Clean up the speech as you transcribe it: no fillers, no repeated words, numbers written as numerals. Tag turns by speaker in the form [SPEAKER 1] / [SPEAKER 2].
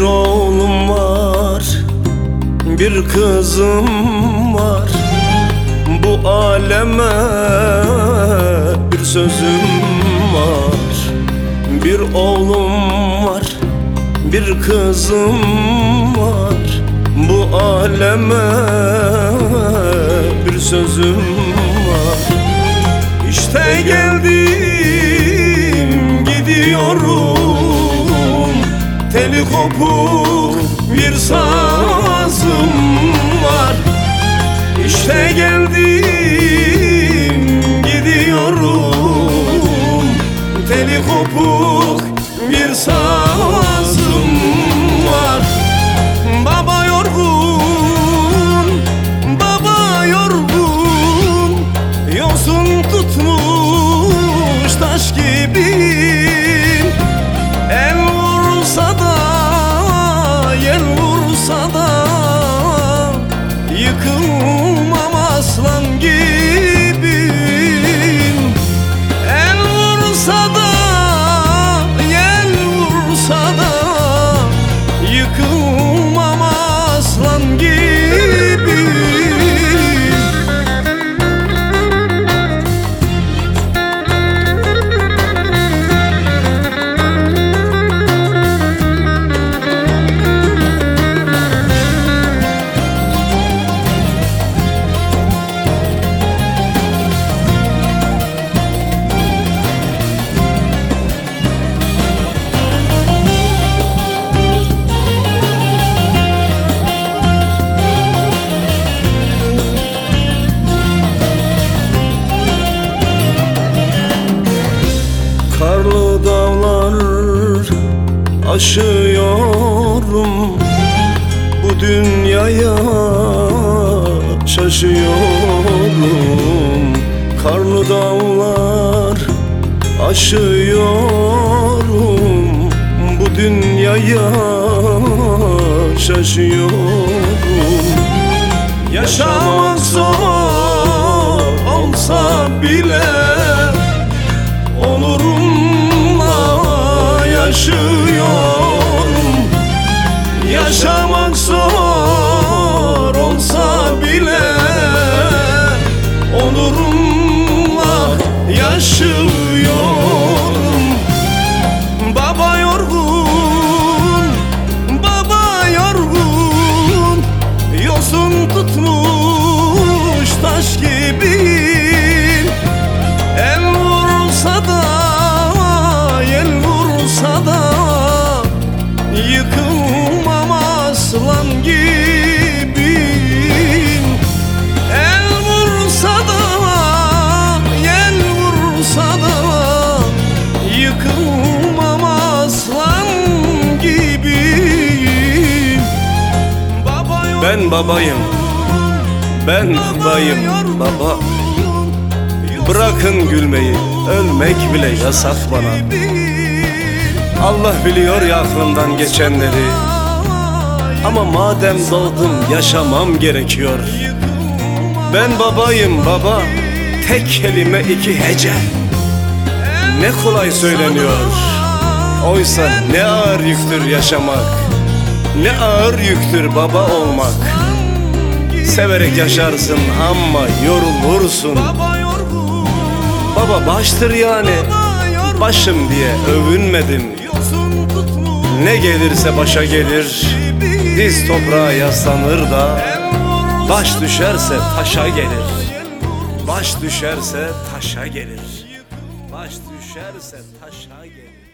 [SPEAKER 1] Bir oğlum var, bir kızım var. Bu aleme bir sözüm var. Bir oğlum var, bir kızım var. Bu aleme bir sözüm var. İşte geldim, gidiyorum. Teli kopuk bir sazım var. İşte geldim, gidiyorum. Teli kopuk bir sazım var. Baba yorgun, baba yorgun. Yosun tutmuş taş gibi. El vursa da, yel vursa da yıkılmam aslan gibi. El vursa da, yel vursa da yıkılmam aslan gibi. Karlı dağlar aşıyorum, bu dünyaya şaşıyorum. Karlı dağlar aşıyorum, bu dünyaya şaşıyorum. Yaşamak zor olsa bile onurumla yaşıyorum. Yaşamak zor olsa bile onurumla yaşıyorum. Baba yorgun, baba yorgun. Yosun tutmuş taş gibi. El vursa da, yel vursa da yıkılmam aslan gibi. El vursa da, yel vursa da yıkılmam aslan gibi. Ben babayım, ben babayım baba. Bırakın gülmeyi, ölmek bile yasak bana. Allah biliyor ya aklımdan geçenleri. Ama madem doğdum yaşamam gerekiyor. Ben babayım baba, tek kelime iki hece. Ne kolay söyleniyor. Oysa ne ağır yüktür yaşamak. Ne ağır yüktür baba olmak. Severek yaşarsın ama yorulursun. Baba baştır yani, başım diye övünmedim. Ne gelirse başa gelir, diz toprağa yaslanır da baş düşerse taşa gelir. Baş düşerse taşa gelir. Baş düşerse taşa gelir.